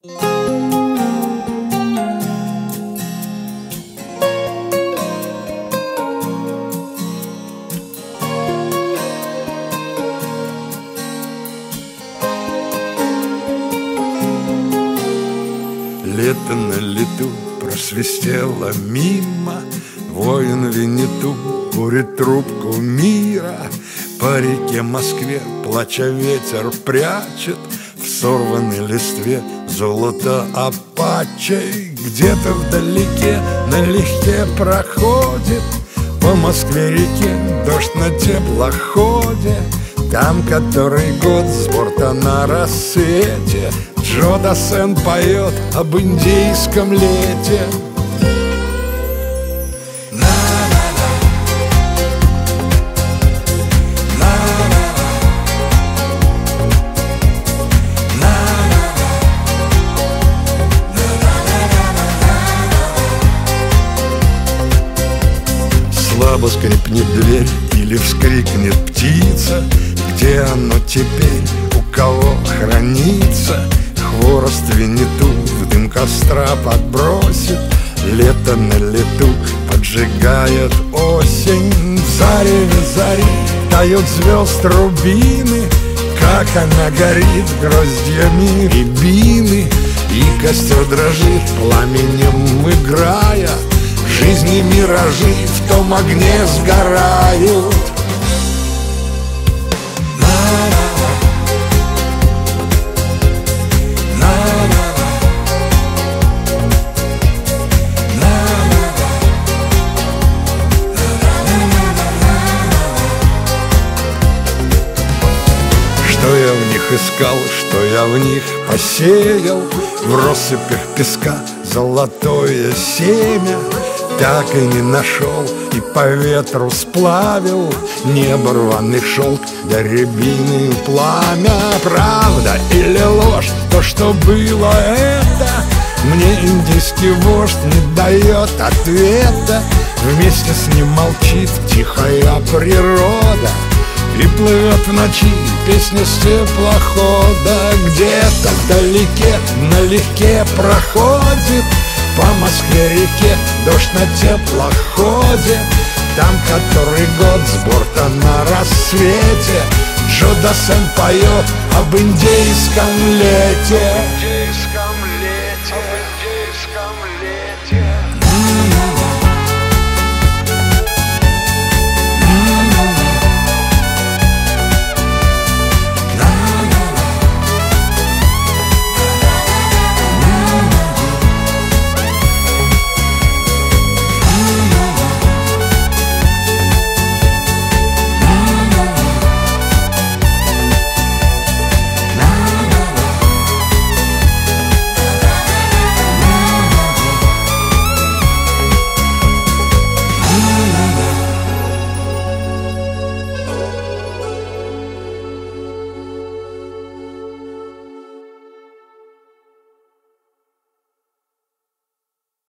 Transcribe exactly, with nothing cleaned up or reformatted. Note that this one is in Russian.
Лето на лету просвистело мимо, воин Винниту курит трубку мира. По реке Москве, плача, ветер прячет в сорванной листве золото апачей. Где-то вдалеке налегке проходит по Москве-реке дождь на теплоходе. Там который год с борта на рассвете Джо Дассен поет об индейском лете. Слабо скрипнет дверь или вскрикнет птица. Где оно теперь, у кого хранится? Хворост Винниту в дым костра подбросит. Лето на лету поджигает осень. В зареве зари тают звезд рубины. Как она горит гроздьями рябины. И костер дрожит пламенем играя. Жизни миражи в том огне сгорают. Что я в них искал, что я в них посеял, в россыпях песка золотое семя. Так и не нашел, и по ветру сплавил небо рваный шелк, да рябины пламя. Правда или ложь, то, что было это, мне индийский вождь не дает ответа. Вместе с ним молчит тихая природа, и плывет в ночи песня с теплохода. Где-то вдалеке налегке проходит по Москве-реке дождь на теплоходе. Там который год с борта на рассвете Джо Дассен поет об индейском лете.